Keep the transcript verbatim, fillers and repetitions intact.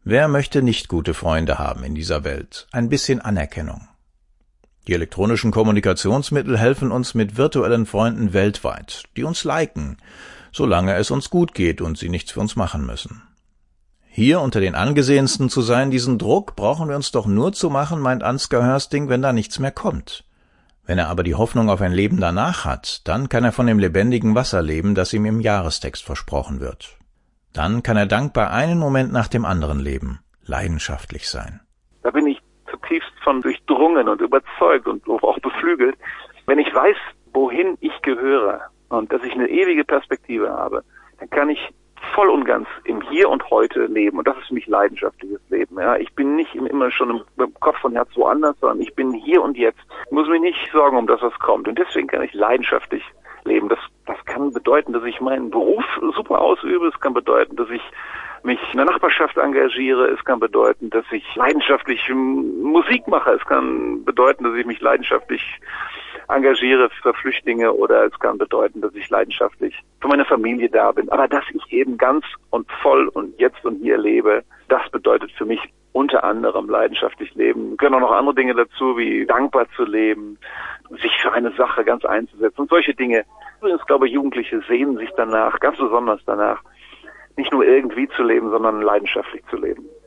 Wer möchte nicht gute Freunde haben in dieser Welt? Ein bisschen Anerkennung. Die elektronischen Kommunikationsmittel helfen uns mit virtuellen Freunden weltweit, die uns liken, solange es uns gut geht und sie nichts für uns machen müssen. Hier unter den Angesehensten zu sein, diesen Druck brauchen wir uns doch nur zu machen, meint Ansgar Hörsting, wenn da nichts mehr kommt. Wenn er aber die Hoffnung auf ein Leben danach hat, dann kann er von dem lebendigen Wasser leben, das ihm im Jahrestext versprochen wird. Dann kann er dankbar einen Moment nach dem anderen leben, leidenschaftlich sein. Da bin ich zutiefst von durchdrungen und überzeugt und auch beflügelt. Wenn ich weiß, wohin ich gehöre und dass ich eine ewige Perspektive habe, dann kann ich voll und ganz im Hier und Heute leben. Und das ist für mich leidenschaftliches Leben. Ja, ich bin nicht immer schon im, im Kopf und Herz woanders, sondern ich bin hier und jetzt. Ich muss mich nicht sorgen um das, was kommt. Und deswegen kann ich leidenschaftlich leben. Das, das kann bedeuten, dass ich meinen Beruf super ausübe. Es kann bedeuten, dass ich mich in der Nachbarschaft engagiere. Es kann bedeuten, dass ich leidenschaftlich Musik mache. Es kann bedeuten, dass ich mich leidenschaftlich engagiere für Flüchtlinge, oder es kann bedeuten, dass ich leidenschaftlich für meine Familie da bin. Aber dass ich eben ganz und voll und jetzt und hier lebe, das bedeutet für mich unter anderem leidenschaftlich leben. Es gehören auch noch andere Dinge dazu, wie dankbar zu leben, sich für eine Sache ganz einzusetzen und solche Dinge. Übrigens, glaube ich, Jugendliche sehnen sich danach, ganz besonders danach, nicht nur irgendwie zu leben, sondern leidenschaftlich zu leben.